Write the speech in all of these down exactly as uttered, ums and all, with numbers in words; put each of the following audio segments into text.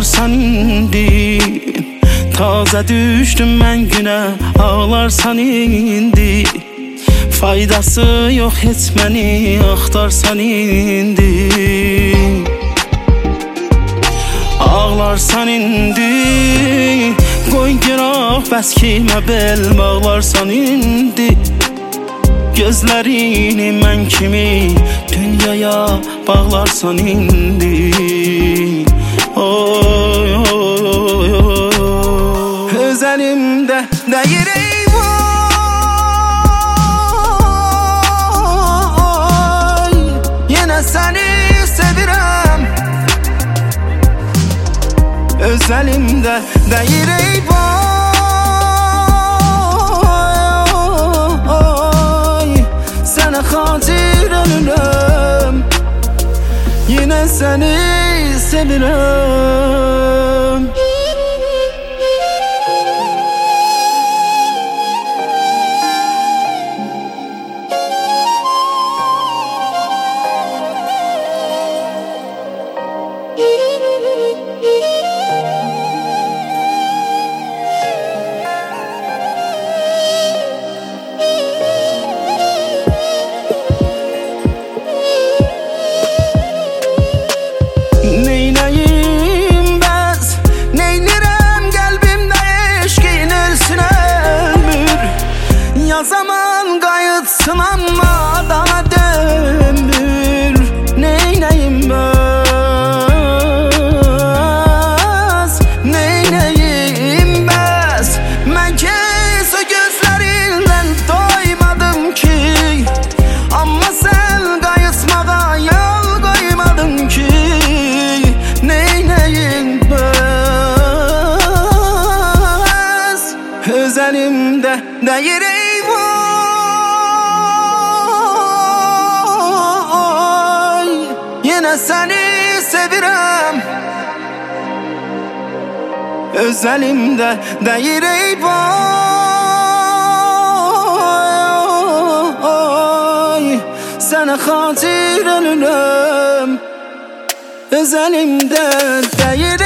ağlarsan indi. Taze düştüm ben güne, ağlarsan indi. Faydası yok etmeni, axtarsan indi. Ağlarsan indi, qoy günah bəs kimə bel, ağlarsan indi. Gözlərini mən kimi dünyaya bağlarsan indi. Oy oy oy oy, öz əlimdə deyir eyvay. Yenə səni sevirəm, öz əlimdə deyir eyvay. Sənə xatir ölürəm, yenə səni sevirəm. Zaman qayıtsın amma daha dönmür. Neynəyim bəs, neynəyim bəs. Mən kes o gözlərindən doymadım ki, amma sən qayıtmağa yol qoymadın ki. Neynəyim bəs, öz əlimdə deyir yenə səni sevirəm, öz əlimdə deyir eyvay. Sənə xatir ölürəm, öz əlimdə deyir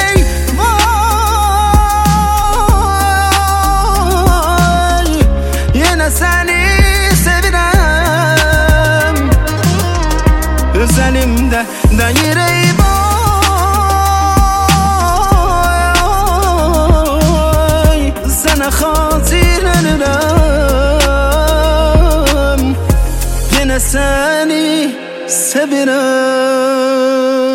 eyvay. Yenə səni sevirəm, öz əlimdə deyir eyvay. Sənə xatir ölürəm, yenə səni sevirəm.